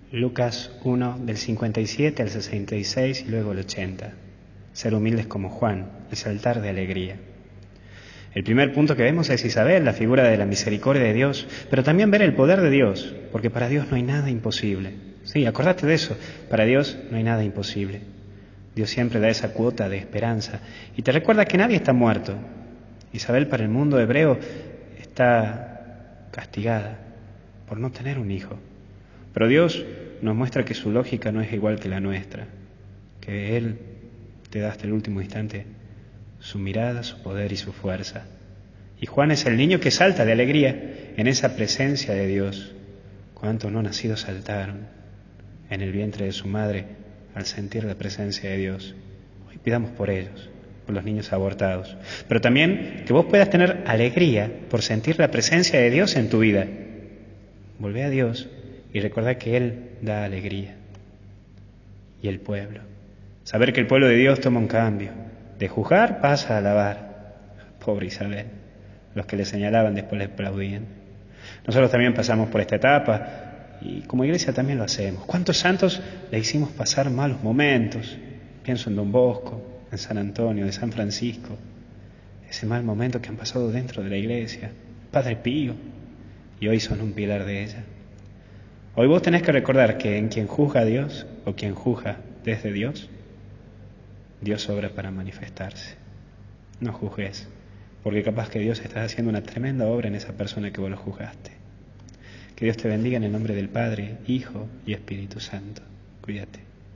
Lucas 1, del 57 al 66 y luego el 80. Ser humildes como Juan, el saltar de alegría. El primer punto que vemos es Isabel, la figura de la misericordia de Dios, pero también ver el poder de Dios, porque para Dios no hay nada imposible. Sí, acordate de eso, para Dios no hay nada imposible. Dios siempre da esa cuota de esperanza y te recuerda que nadie está muerto. Isabel para el mundo hebreo está castigada por no tener un hijo. Pero Dios nos muestra que su lógica no es igual que la nuestra, que Él te da hasta el último instante su mirada, su poder y su fuerza. Y Juan es el niño que salta de alegría en esa presencia de Dios. ¿Cuántos no nacidos saltaron en el vientre de su madre al sentir la presencia de Dios? Hoy pidamos por ellos, por los niños abortados, pero también que vos puedas tener alegría por sentir la presencia de Dios en tu vida. Volvé a Dios y recordá que Él da alegría. Y el pueblo. Saber que el pueblo de Dios toma un cambio. De juzgar pasa a alabar. Pobre Isabel. Los que le señalaban después le aplaudían. Nosotros también pasamos por esta etapa y como iglesia también lo hacemos. ¿Cuántos santos le hicimos pasar malos momentos? Pienso en Don Bosco, en San Antonio, de San Francisco. Ese mal momento que han pasado dentro de la iglesia. Padre Pío. Y hoy son un pilar de ella. Hoy vos tenés que recordar que en quien juzga a Dios o quien juzga desde Dios, Dios obra para manifestarse. No juzgues, porque capaz que Dios está haciendo una tremenda obra en esa persona que vos lo juzgaste. Que Dios te bendiga en el nombre del Padre, Hijo y Espíritu Santo. Cuídate.